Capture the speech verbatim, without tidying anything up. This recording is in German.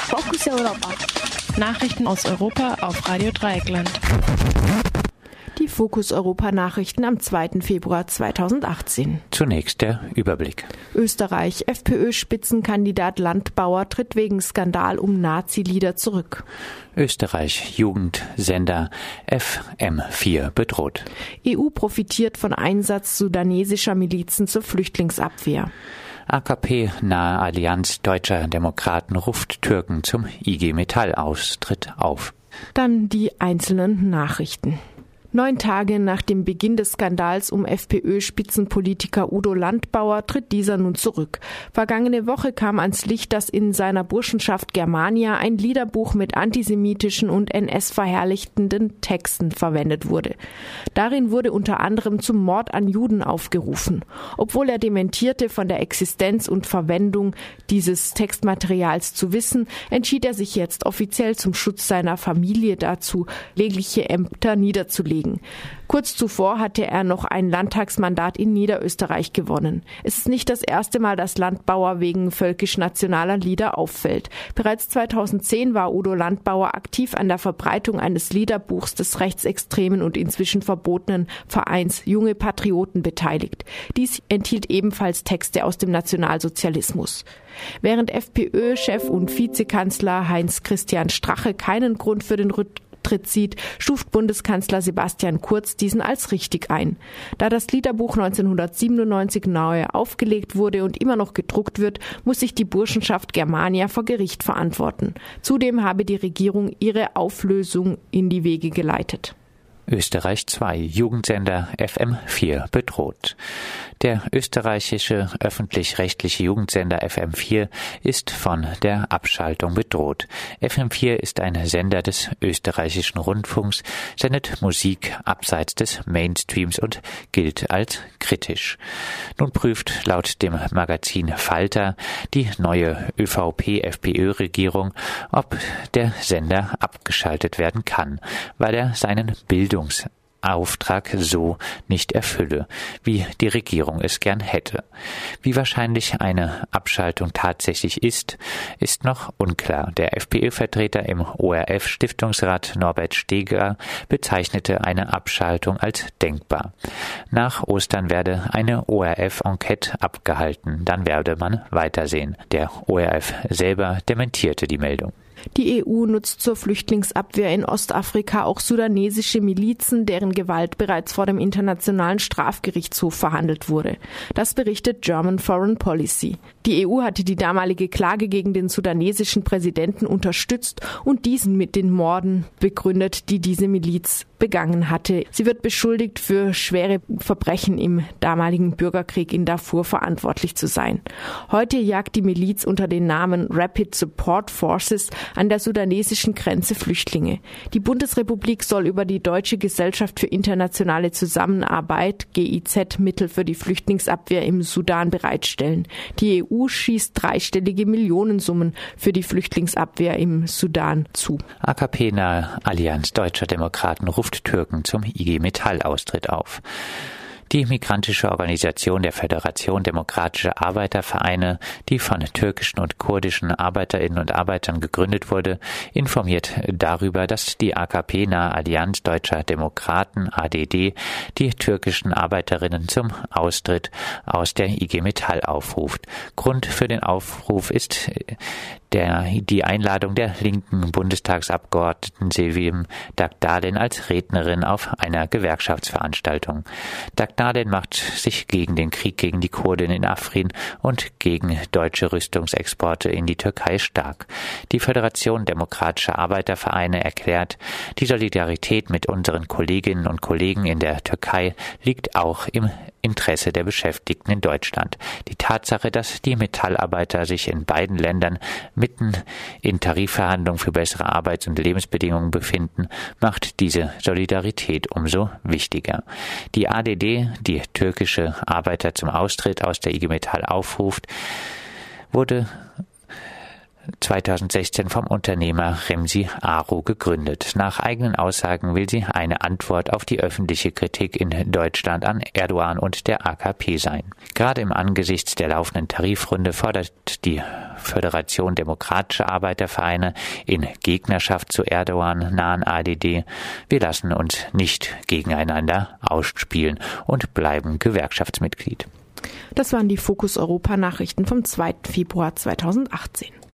Fokus Europa. Nachrichten aus Europa auf Radio Dreieckland. Die Fokus Europa Nachrichten am zweiten Februar zweitausendachtzehn. Zunächst der Überblick. Österreich. FPÖ-Spitzenkandidat Landbauer tritt wegen Skandal um Nazi-Lieder zurück. Österreich. Jugendsender F M vier bedroht. E U profitiert von Einsatz sudanesischer Milizen zur Flüchtlingsabwehr. A K P-nahe Allianz Deutscher Demokraten ruft Türken zum I G Metall-Austritt auf. Dann die einzelnen Nachrichten. Neun Tage nach dem Beginn des Skandals um FPÖ-Spitzenpolitiker Udo Landbauer tritt dieser nun zurück. Vergangene Woche kam ans Licht, dass in seiner Burschenschaft Germania ein Liederbuch mit antisemitischen und N S-verherrlichenden Texten verwendet wurde. Darin wurde unter anderem zum Mord an Juden aufgerufen. Obwohl er dementierte, von der Existenz und Verwendung dieses Textmaterials zu wissen, entschied er sich jetzt offiziell zum Schutz seiner Familie dazu, jegliche Ämter niederzulegen. Kurz zuvor hatte er noch ein Landtagsmandat in Niederösterreich gewonnen. Es ist nicht das erste Mal, dass Landbauer wegen völkisch-nationaler Lieder auffällt. Bereits zweitausendzehn war Udo Landbauer aktiv an der Verbreitung eines Liederbuchs des rechtsextremen und inzwischen verbotenen Vereins Junge Patrioten beteiligt. Dies enthielt ebenfalls Texte aus dem Nationalsozialismus. Während FPÖ-Chef und Vizekanzler Heinz-Christian Strache keinen Grund für den Rücktritt sieht, stuft Bundeskanzler Sebastian Kurz diesen als richtig ein. Da das Liederbuch neunzehnhundertsiebenundneunzig neu aufgelegt wurde und immer noch gedruckt wird, muss sich die Burschenschaft Germania vor Gericht verantworten. Zudem habe die Regierung ihre Auflösung in die Wege geleitet. Österreich zwei. Jugendsender F M vier bedroht. Der österreichische öffentlich-rechtliche Jugendsender F M vier ist von der Abschaltung bedroht. F M vier ist ein Sender des österreichischen Rundfunks, sendet Musik abseits des Mainstreams und gilt als kritisch. Nun prüft laut dem Magazin Falter die neue ÖVP F P Ö-Regierung, ob der Sender abgeschaltet werden kann, weil er seinen Bildungs Auftrag so nicht erfülle, wie die Regierung es gern hätte. Wie wahrscheinlich eine Abschaltung tatsächlich ist, ist noch unklar. Der FPÖ-Vertreter im O R F-Stiftungsrat Norbert Steger bezeichnete eine Abschaltung als denkbar. Nach Ostern werde eine O R F-Enquete abgehalten, dann werde man weitersehen. Der O R F selber dementierte die Meldung. Die E U nutzt zur Flüchtlingsabwehr in Ostafrika auch sudanesische Milizen, deren Gewalt bereits vor dem Internationalen Strafgerichtshof verhandelt wurde. Das berichtet German Foreign Policy. Die E U hatte die damalige Klage gegen den sudanesischen Präsidenten unterstützt und diesen mit den Morden begründet, die diese Miliz begangen hatte. Sie wird beschuldigt, für schwere Verbrechen im damaligen Bürgerkrieg in Darfur verantwortlich zu sein. Heute jagt die Miliz unter dem Namen Rapid Support Forces an der sudanesischen Grenze Flüchtlinge. Die Bundesrepublik soll über die Deutsche Gesellschaft für internationale Zusammenarbeit G I Z Mittel für die Flüchtlingsabwehr im Sudan bereitstellen. Die E U schießt dreistellige Millionensummen für die Flüchtlingsabwehr im Sudan zu. A K P-nahe Allianz Deutscher Demokraten ruft Türken zum I G Metall-Austritt auf. Die migrantische Organisation der Föderation Demokratischer Arbeitervereine, die von türkischen und kurdischen Arbeiterinnen und Arbeitern gegründet wurde, informiert darüber, dass die A K P-nahe Allianz Deutscher Demokraten A D D die türkischen Arbeiterinnen zum Austritt aus der I G Metall aufruft. Grund für den Aufruf ist der, die Einladung der linken Bundestagsabgeordneten Sevim Dagdalen als Rednerin auf einer Gewerkschaftsveranstaltung. Dagdalen macht sich gegen den Krieg gegen die Kurden in Afrin und gegen deutsche Rüstungsexporte in die Türkei stark. Die Föderation Demokratischer Arbeitervereine erklärt, die Solidarität mit unseren Kolleginnen und Kollegen in der Türkei liegt auch im Interesse der Beschäftigten in Deutschland. Die Tatsache, dass die Metallarbeiter sich in beiden Ländern mitten in Tarifverhandlungen für bessere Arbeits- und Lebensbedingungen befinden, macht diese Solidarität umso wichtiger. Die A D D, die türkische Arbeiter zum Austritt aus der I G Metall aufruft, wurde zweitausendsechzehn vom Unternehmer Remzi Aro gegründet. Nach eigenen Aussagen will sie eine Antwort auf die öffentliche Kritik in Deutschland an Erdogan und der A K P sein. Gerade im Angesichts der laufenden Tarifrunde fordert die Föderation Demokratischer Arbeitervereine in Gegnerschaft zu Erdogan nahen A D D: Wir lassen uns nicht gegeneinander ausspielen und bleiben Gewerkschaftsmitglied. Das waren die Fokus Europa Nachrichten vom zweiten Februar zweitausendachtzehn.